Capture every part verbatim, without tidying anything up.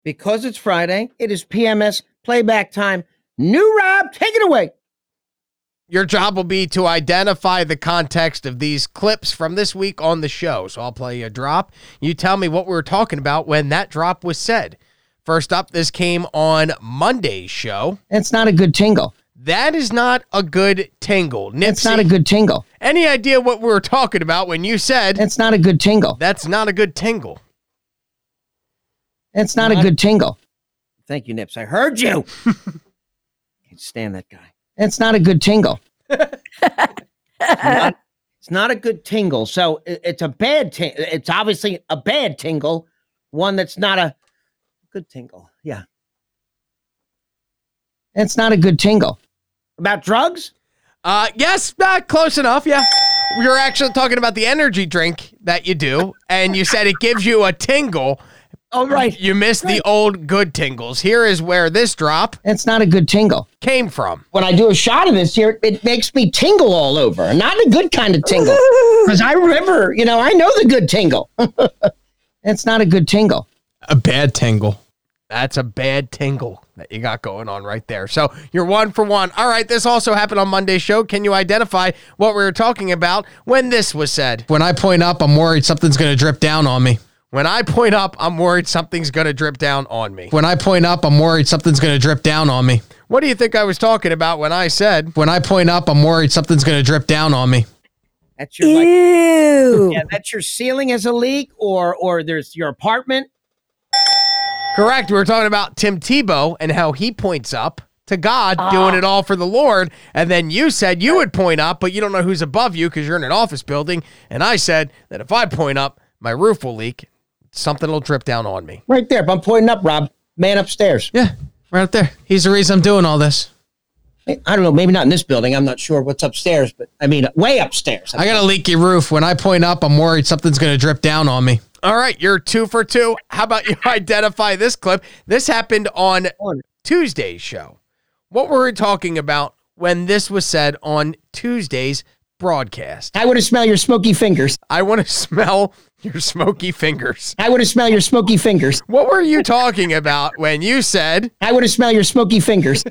Because it's Friday, it is P M S playback time. New Rob, take it away. Your job will be to identify the context of these clips from this week on the show. So I'll play you a drop. You tell me what we were talking about when that drop was said. First up, this came on Monday's show. It's not a good tingle. That is not a good tingle. Nipsey, it's not a good tingle. Any idea what we were talking about when you said... It's not a good tingle. That's not a good tingle. It's not, not a good tingle. Thank you, Nips. I heard you. Can't stand that guy. It's not a good tingle. it's, not, it's not a good tingle. So it, it's a bad tingle. It's obviously a bad tingle. One that's not a good tingle. Yeah. It's not a good tingle. About drugs? Uh, yes, uh, close enough, yeah. We were actually talking about the energy drink that you do, and you said it gives you a tingle. Oh, right. You missed right. the old good tingles. Here is where this drop... It's not a good tingle. ...came from. When I do a shot of this here, it makes me tingle all over. Not a good kind of tingle. Because I remember, you know, I know the good tingle. It's not a good tingle. A bad tingle. That's a bad tingle that you got going on right there. So you're one for one. All right, this also happened on Monday's show. Can you identify what we were talking about when this was said? When I point up, I'm worried something's going to drip down on me. When I point up, I'm worried something's going to drip down on me. When I point up, I'm worried something's going to drip down on me. What do you think I was talking about when I said... When I point up, I'm worried something's going to drip down on me. That's your... Ew. Like, yeah, that's your ceiling has a leak, or or there's your apartment. Correct. We were talking about Tim Tebow and how he points up to God, uh, doing it all for the Lord. And then you said you would point up, but you don't know who's above you because you're in an office building. And I said that if I point up, my roof will leak. Something will drip down on me. Right there. If I'm pointing up, Rob, man upstairs. Yeah, right up there. He's the reason I'm doing all this. I don't know. Maybe not in this building. I'm not sure what's upstairs, but I mean, way upstairs. I got a leaky roof. When I point up, I'm worried something's going to drip down on me. All right, you're two for two. How about you identify this clip? This happened on Tuesday's show. What were we talking about when this was said on Tuesday's broadcast? I want to smell your smoky fingers. I want to smell your smoky fingers. I want to smell your smoky fingers. What were you talking about when you said... I want to smell your smoky fingers.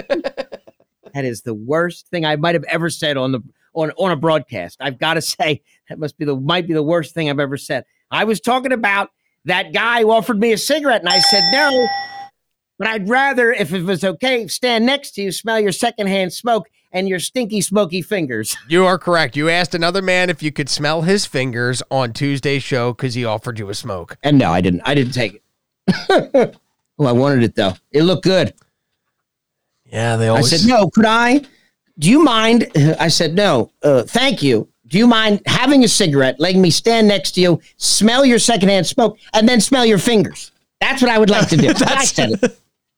That is the worst thing I might have ever said on the on, on a broadcast. I've got to say, that must be the might be the worst thing I've ever said. I was talking about that guy who offered me a cigarette, and I said no, but I'd rather, if it was okay, stand next to you, smell your secondhand smoke and your stinky, smoky fingers. You are correct. You asked another man if you could smell his fingers on Tuesday's show because he offered you a smoke. And no, I didn't. I didn't take it. Oh, I wanted it, though. It looked good. Yeah, they always... I said, no, could I? Do you mind? I said, no, uh, thank you. Do you mind having a cigarette, letting me stand next to you, smell your secondhand smoke, and then smell your fingers? That's what I would like to do. I said it.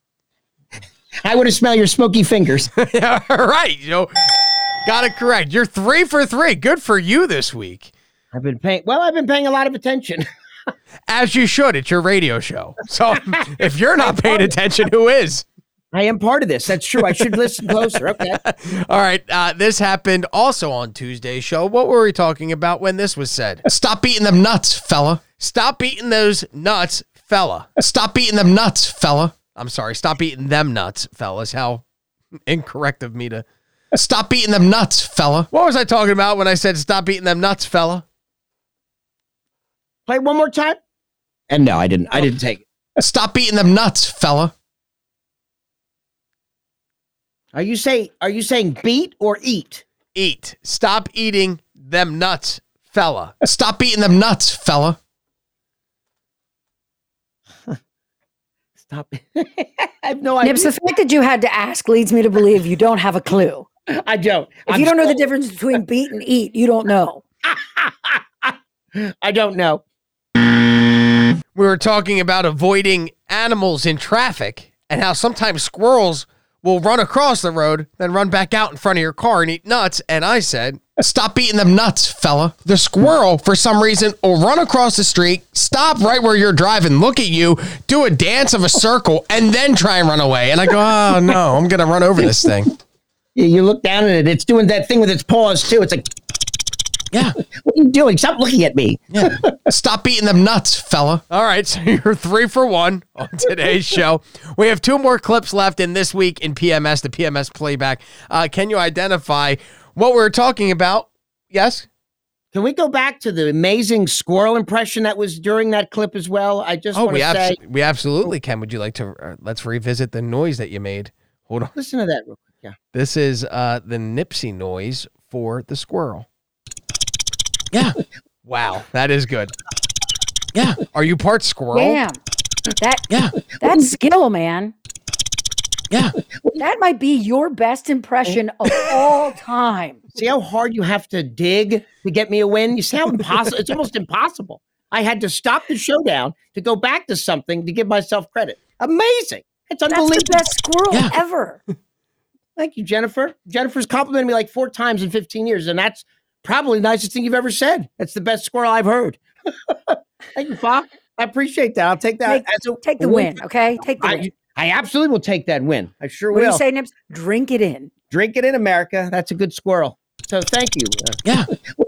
I want to smell your smoky fingers. Yeah, right. You know, got it correct. You're three for three. Good for you this week. I've been paying, well, I've been paying a lot of attention. As you should. It's your radio show. So if you're not paying attention, who is? I am part of this. That's true. I should listen closer. Okay. All right. Uh, this happened also on Tuesday's show. What were we talking about when this was said? Stop eating them nuts, fella. Stop eating those nuts, fella. Stop eating them nuts, fella. I'm sorry. Stop eating them nuts, fellas. How incorrect of me to... Stop eating them nuts, fella. What was I talking about when I said stop eating them nuts, fella? Play one more time. And no, I didn't. I didn't take it. Stop eating them nuts, fella. Are you saying, are you saying beat or eat? Eat. Stop eating them nuts, fella. Stop eating them nuts, fella. Stop. I have no idea. Nips, the fact that you had to ask leads me to believe you don't have a clue. I don't. If I'm you don't so- know the difference between beat and eat, you don't know. I don't know. We were talking about avoiding animals in traffic and how sometimes squirrels will run across the road, then run back out in front of your car and eat nuts. And I said, stop eating them nuts, fella. The squirrel, for some reason, will run across the street, stop right where you're driving, look at you, do a dance of a circle, and then try and run away. And I go, oh, no, I'm going to run over this thing. You look down at it. It's doing that thing with its paws, too. It's like... Yeah. What are you doing? Stop looking at me. Yeah. Stop eating them nuts, fella. All right, so you're three for one on today's show. We have two more clips left in this week in P M S, the P M S playback. Uh, can you identify what we're talking about? Yes? Can we go back to the amazing squirrel impression that was during that clip as well? I just Oh, want we, to abso- say, we absolutely can. Would you like to? Uh, let's revisit the noise that you made. Hold on. listen to that real quick. Yeah. This is uh, the Nipsey noise for the squirrel. Yeah. Wow, that is good. Yeah. Are you part squirrel? Damn. That Yeah. that skill, man. Yeah. That might be your best impression of all time. See how hard you have to dig to get me a win? You see how impossible? It's almost impossible. I had to stop the showdown to go back to something to give myself credit. Amazing. It's That's unbelievable. the best squirrel Yeah. ever. Thank you, Jennifer. Jennifer's complimented me like four times in fifteen years, and that's probably the nicest thing you've ever said. That's the best squirrel I've heard. Thank you, Fa. I appreciate that. I'll take that. Take, as a take the win, okay? Take the I, win. I absolutely will take that win. I sure What do will. you say, Nips? Drink it in. Drink it in, America. That's a good squirrel. So thank you. Uh, Yeah.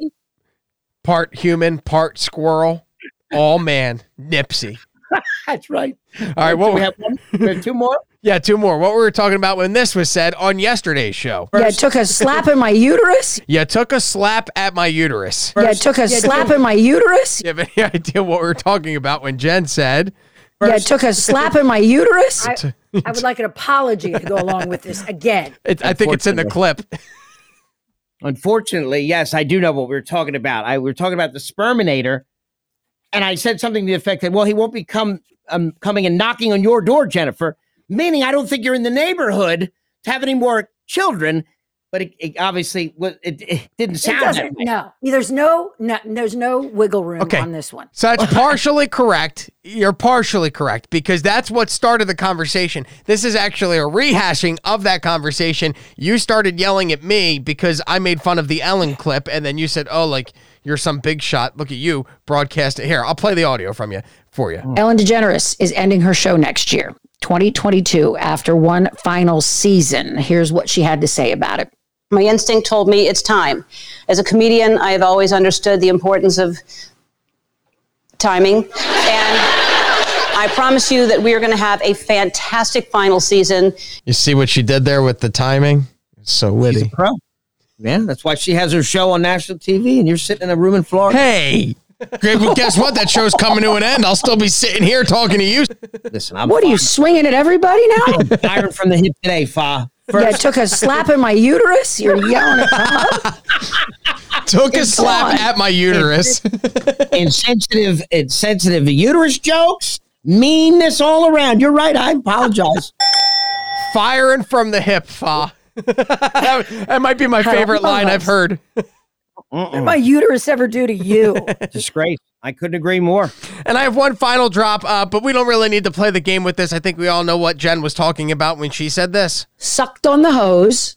Part human, part squirrel, all man, Nipsey. that's right. All right, So what we have one, we have two more. Yeah, two more. What we were talking about when this was said on yesterday's show. Yeah, it took a slap in my uterus. You took a slap at my uterus. Yeah, it took a slap in my uterus. You have any idea what we were talking about when Jen said? Yeah, it took a slap in my uterus. I, I would like an apology to go along with this again. It, I think it's in the clip. Unfortunately, yes, I do know what we were talking about. I we were talking about the Sperminator, and I said something to the effect that, well, he won't be come, um, coming and knocking on your door, Jennifer, meaning I don't think you're in the neighborhood to have any more children. But it, it obviously was, it, it didn't It sound that doesn't. way. No, there's no, no, there's no wiggle room Okay. on this one. So that's partially correct. You're partially correct because that's what started the conversation. This is actually a rehashing of that conversation. You started yelling at me because I made fun of the Ellen clip, and then you said, oh, like, you're some big shot. Look at you broadcast it. Here, I'll play the audio from you for you. Ellen DeGeneres is ending her show next year, twenty twenty-two, after one final season. Here's what she had to say about it. My instinct told me it's time. As a comedian, I have always understood the importance of timing. And I promise you that we are going to have a fantastic final season. You see what she did there with the timing? It's so She's a witty. pro. Yeah, that's why she has her show on national T V, and you're sitting in a room in Florida. Hey, great. Well, guess what? That show's coming to an end. I'll still be sitting here talking to you. Listen, I'm What are you swinging at everybody now? firing from the hip today, Fa. Yeah, it First, took a slap in my uterus. You're yelling at her. Took a slap on. at my uterus. insensitive, insensitive uterus jokes, meanness all around. You're right. I apologize. Firing from the hip, Fa. that, that might be my favorite line I've heard. What did my uterus ever do to you? Disgrace. I couldn't agree more. And I have one final drop, uh, but we don't really need to play the game with this. I think we all know what Jen was talking about when she said this. Sucked on the hose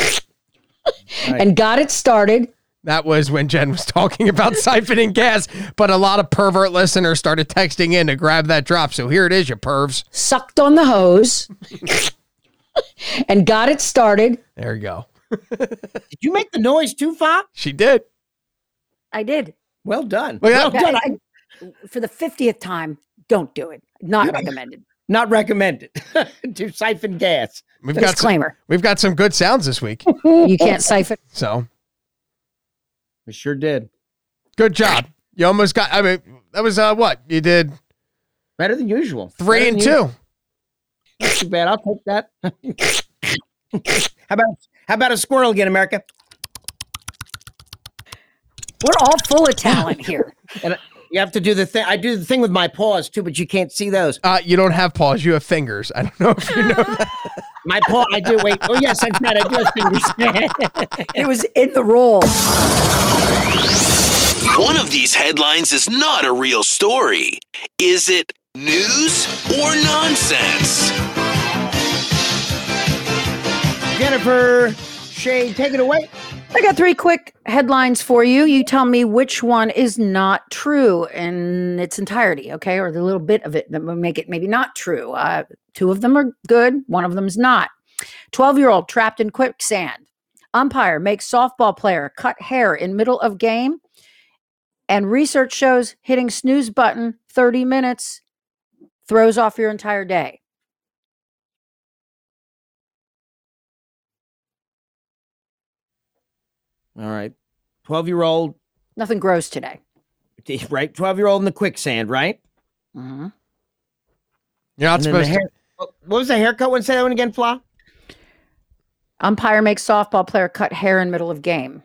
and got it started. That was when Jen was talking about siphoning gas, but a lot of pervert listeners started texting in to grab that drop. So here it is, you pervs. Sucked on the hose and got it started. There you go. Did you make the noise too, Fa? She did. I did. Well done. Well, yeah. Well done. I- I- for the fiftieth time, don't do it. Not recommended. Not recommended to siphon gas. We've got some, Disclaimer. we've got some good sounds this week. You can't siphon. So I sure did. good job. You almost got, I mean, that was uh, what? You did Better than usual. three Better and than two. usual. Not too bad. I'll take that. how about how about a squirrel again, America? We're all full of talent here. And you have to do the thing. I do the thing with my paws too, but you can't see those. Uh, you don't have paws. You have fingers. I don't know if you know that. My paw. I do. Wait. Oh yes, I said I do have fingers. It was in the role. One of these headlines is not a real story. Is it news or nonsense? Jennifer Shade, take it away. I got three quick headlines for you. You tell me which one is not true in its entirety, okay? Or the little bit of it that would make it maybe not true. Uh, two of them are good. One of them is not. twelve-year-old trapped in quicksand. Umpire makes softball player cut hair in middle of game. And research shows hitting snooze button thirty minutes throws off your entire day. All right. twelve-year-old. Nothing gross today. Right? twelve-year-old in the quicksand, right? Mm-hmm. You're not And then the supposed hair, to. what was the haircut one? Say that one again, Fla? Umpire makes softball player cut hair in middle of game.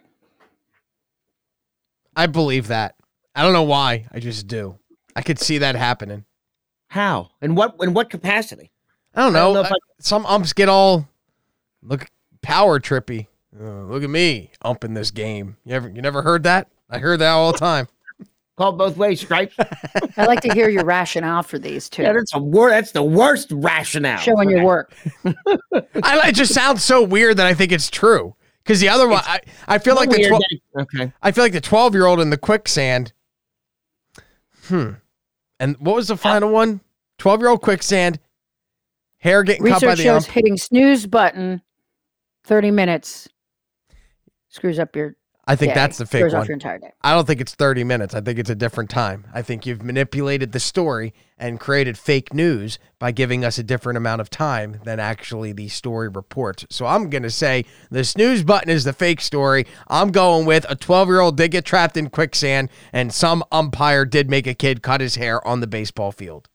I believe that. I don't know why. I just do. I could see that happening. How? In what in what capacity? I don't I know. don't know if Uh, Some umps get all look power trippy. Uh, look at me umping this game. You ever you never heard that? I heard that all the time. Called both ways, Stripes. I like to hear your rationale for these too. Yeah, that's a wor- That's the worst rationale. Showing your work. I, it just sounds so weird that I think it's true. Because the other one, I, I feel like the Weird twelve. that- okay. I feel like the twelve-year-old in the quicksand. Hmm. And what was the final one? twelve-year-old quicksand. Hair getting cut by Research the shows ump. hitting snooze button thirty minutes screws up your I think day. that's the fake Throws off one. your entire day. I don't think it's thirty minutes. I think it's a different time. I think you've manipulated the story and created fake news by giving us a different amount of time than actually the story reports. So I'm going to say the snooze button is the fake story. I'm going with a twelve-year-old did get trapped in quicksand and some umpire did make a kid cut his hair on the baseball field.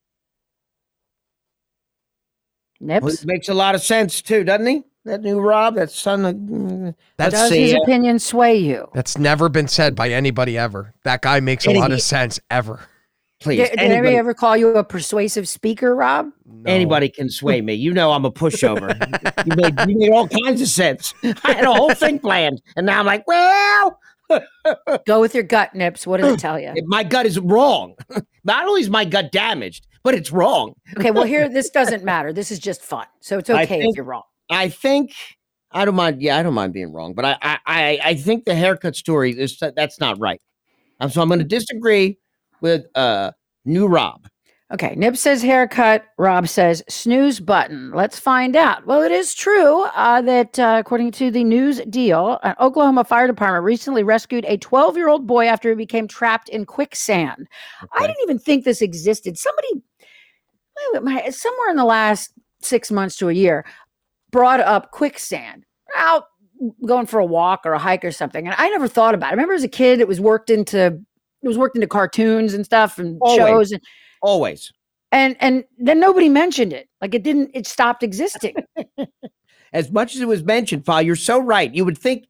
Nips. Well, it makes a lot of sense too, doesn't he? That new Rob, that son of. That's Does see, his uh, opinion sway you? That's never been said by anybody ever. That guy makes a lot of Idiot. sense ever. Please, Did, did anybody, anybody ever call you a persuasive speaker, Rob? No. anybody can sway me. You know I'm a pushover. you, made, you made all kinds of sense. I had a whole thing planned, and now I'm like, well, Go with your gut, Nips. What does it tell you? my gut is wrong. Not only is my gut damaged, but it's wrong. Okay, well, here, this doesn't matter. This is just fun. So it's I okay think- if you're wrong. I think I don't mind. Yeah, I don't mind being wrong, but I I I, I think the haircut story is that's not right. Um, so I'm going to disagree with uh new Rob. Okay, Nip says haircut. Rob says snooze button. Let's find out. Well, it is true uh, that, uh, according to the News Deal, an Oklahoma fire department recently rescued a twelve-year-old boy after he became trapped in quicksand. I didn't even think this existed. Somebody, wait, wait, my, somewhere in the last six months to a year, brought up quicksand. Out going for a walk or a hike or something, and I never thought about it. I remember as a kid, it was worked into it was worked into cartoons and stuff and Always. shows and. Always. And and then nobody mentioned it. Like it didn't, it stopped existing. As much as it was mentioned, File, you're so right. You would think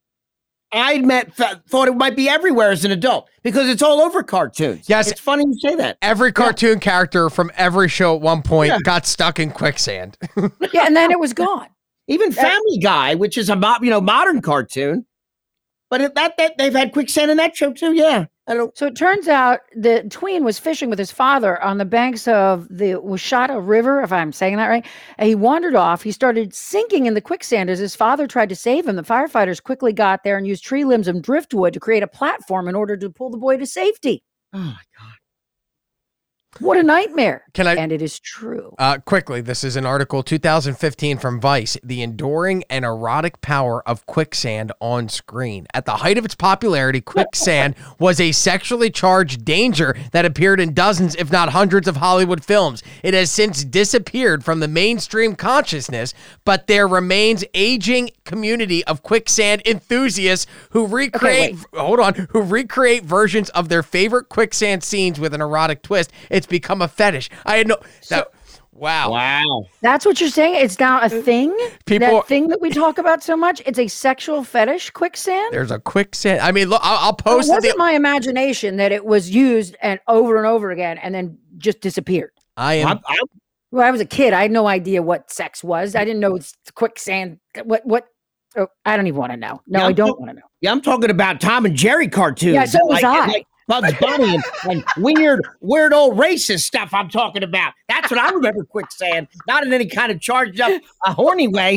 I met th- thought it might be everywhere as an adult because it's all over cartoons. Yes. It's funny you say that. Every cartoon character from every show at one point Yeah. got stuck in quicksand. Yeah, and then it was gone. Even Family Guy, which is a mo- you know modern cartoon, but it, that that they've had quicksand in that show too. Yeah, I don't. So it turns out the tween was fishing with his father on the banks of the Washita River, if I'm saying that right. And he wandered off. He started sinking in the quicksand as his father tried to save him. The firefighters quickly got there and used tree limbs and driftwood to create a platform in order to pull the boy to safety. Oh my God. What a nightmare. Can I- And it is true. Uh, quickly, this is an article two thousand fifteen from Vice, The Enduring and Erotic Power of Quicksand on Screen. At the height of its popularity, quicksand was a sexually charged danger that appeared in dozens, if not hundreds, of Hollywood films. It has since disappeared from the mainstream consciousness, but there remains aging community of quicksand enthusiasts who recreate, hold on, who recreate versions of their favorite quicksand scenes with an erotic twist. It's become a fetish. I had no, that, wow. Wow. That's what you're saying? It's now a thing? People- that thing that we talk about so much? It's a sexual fetish, quicksand? There's a quicksand. I mean, look, I'll, I'll It post wasn't the. my imagination that it was used and over and over again and then just disappeared. I am. I, I, When I was a kid, I had no idea what sex was. I didn't know it's quicksand. What? What? Oh, I don't even want to know. No, Yeah, I I'm don't talk- want to know. yeah, I'm talking about Tom and Jerry cartoons. Yeah, so was I. Like Bugs Bunny and, and weird, weird old racist stuff. I'm talking about. That's what I remember quicksand. Not in any kind of charged up, a horny way.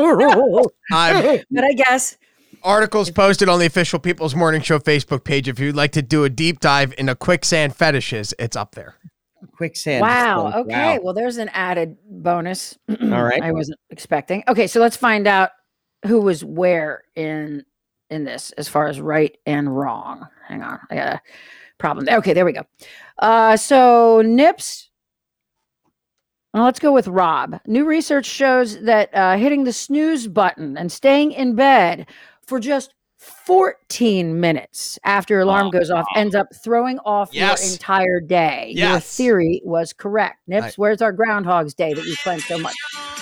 I'm But I guess articles posted on the official People's Morning Show Facebook page. If you'd like to do a deep dive into quicksand fetishes, it's up there. Quicksand. wow. stuff. Okay. Wow. Well, there's an added bonus. All right. I wasn't expecting. Okay, so let's find out who was where in in this as far as right and wrong. Hang on, I got a problem there. Okay, there we go. Uh, so Nips. Well, let's go with Rob. New research shows that uh, hitting the snooze button and staying in bed for just fourteen minutes after your alarm goes off ends up throwing off Yes. your entire day. Your Yes. theory was correct. Nips, I- where's our Groundhog's Day that you claim so much?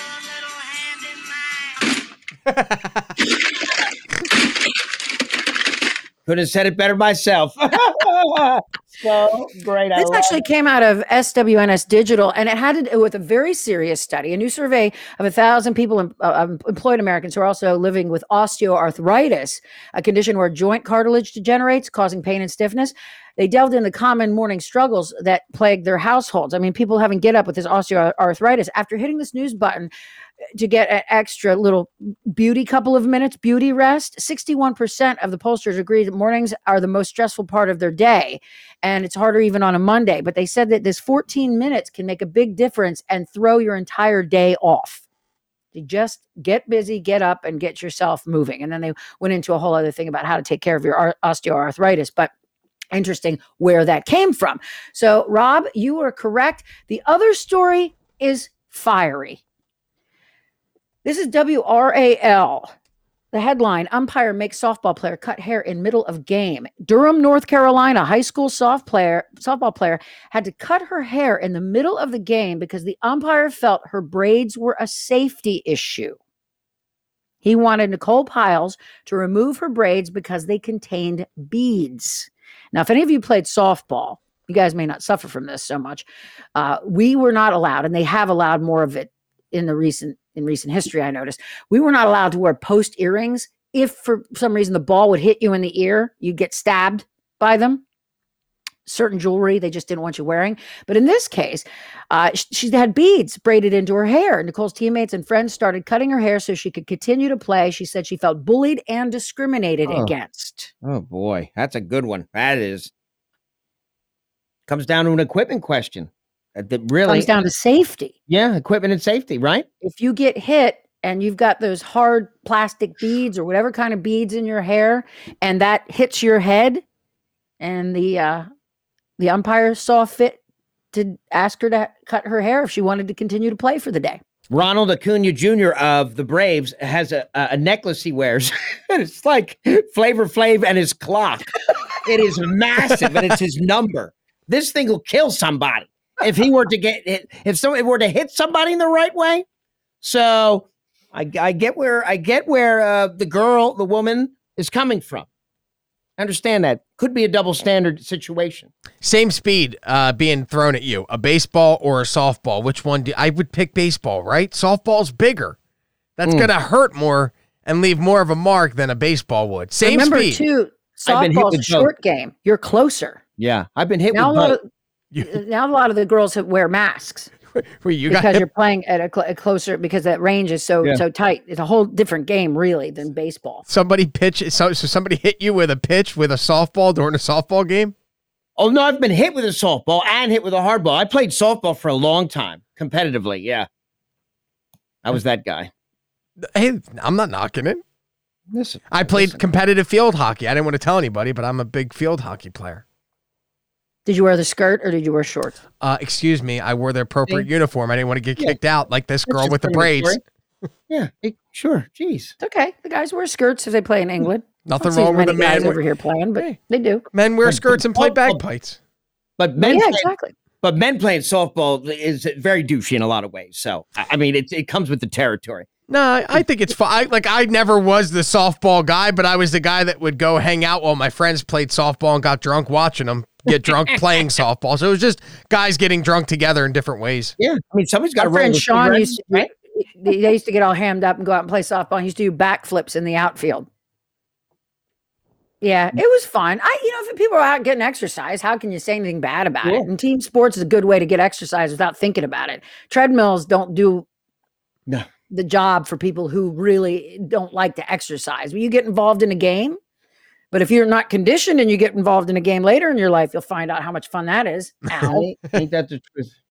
Couldn't have said it better myself. So great. I This love actually it. came out of S W N S Digital, and it had to do with a very serious study. A new survey of a thousand people, em- uh, employed Americans who are also living with osteoarthritis, a condition where joint cartilage degenerates, causing pain and stiffness. They delved into common morning struggles that plague their households. I mean, people having get up with this osteoarthritis after hitting the snooze button to get an extra little beauty couple of minutes, beauty rest. sixty-one percent of the pollsters agreed that mornings are the most stressful part of their day. And it's harder even on a Monday. But they said that this fourteen minutes can make a big difference and throw your entire day off. You just get busy, get up, and get yourself moving. And then they went into a whole other thing about how to take care of your ar- osteoarthritis. But interesting where that came from. So, Rob, you are correct. The other story is fiery. This is W R A L. The headline, umpire makes softball player cut hair in middle of game. Durham, North Carolina, high school soft player, softball player had to cut her hair in the middle of the game because the umpire felt her braids were a safety issue. He wanted Nicole Piles to remove her braids because they contained beads. Now, if any of you played softball, you guys may not suffer from this so much. Uh, we were not allowed, and they have allowed more of it in the recent in recent history, I noticed. We were not allowed to wear post earrings. If for some reason the ball would hit you in the ear, you'd get stabbed by them. Certain jewelry they just didn't want you wearing. But in this case, uh, sh- she had beads braided into her hair. Nicole's teammates and friends started cutting her hair so she could continue to play. She said she felt bullied and discriminated Oh. against. Oh boy, that's a good one. That is. Comes down to an equipment question. Uh, That really, Comes down to safety. yeah, equipment and safety, right? If you get hit and you've got those hard plastic beads or whatever kind of beads in your hair, and that hits your head, and the uh, the umpire saw fit to ask her to cut her hair if she wanted to continue to play for the day. Ronald Acuna Junior of the Braves has a, a a necklace he wears. It's like Flavor Flav and his clock. It is massive, and it's his number. This thing will kill somebody if he were to get hit. If someone were to hit somebody in the right way. So I, I get where I get where uh, the girl, the woman, is coming from. I understand that could be a double standard situation. Same speed uh, being thrown at you, a baseball or a softball. Which one do I would pick baseball, right? Softball's bigger. That's Mm. going to hurt more and leave more of a mark than a baseball would. Same Remember, speed. too, I've been hit softball's a with short game. You're closer. Yeah, I've been hit Now a with lot both. of now a lot of the girls have- wear masks. Wait, you got because hit- you're playing at a, cl- a closer because that range is so Yeah. so tight. It's a whole different game, really, than baseball. somebody pitch. So, so somebody hit you with a pitch with a softball during a softball game. Oh no, I've been hit with a softball and hit with a hardball. I played softball for a long time, competitively. Yeah, I was that guy. Hey, I'm not knocking it. Listen, I played listen. competitive field hockey. I didn't want to tell anybody, but I'm a big field hockey player. Did you wear the skirt or did you wear shorts? Uh, excuse me, I wore the appropriate See? uniform. I didn't want to get Yeah. kicked out like this That's girl just with the pretty much braids. right. Yeah, it- sure. Jeez. It's okay. The guys wear skirts if they play in England. Nothing I don't see wrong with many a man. guys we- over here playing, but Hey. they do. Men wear But- skirts and play oh, oh. bagpipes. But men, yeah, play, exactly. but men playing softball is very douchey in a lot of ways. So I I mean, it it comes with the territory. No, I, I think it's fine. Like I never was the softball guy, but I was the guy that would go hang out while my friends played softball and got drunk watching them get drunk playing softball. So it was just guys getting drunk together in different ways. Yeah, I mean, somebody's got to Our roll. friend the Sean cigarette, used to, right? they they used to get all hammed up and go out and play softball. He used to do backflips in the outfield. Yeah, it was fun. I, you know, if people are out getting exercise, how can you say anything bad about Yeah. it? And team sports is a good way to get exercise without thinking about it. Treadmills don't do No. the job for people who really don't like to exercise. When you get involved in a game, but if you're not conditioned and you get involved in a game later in your life, you'll find out how much fun that is. Ow. Ain't that the truth?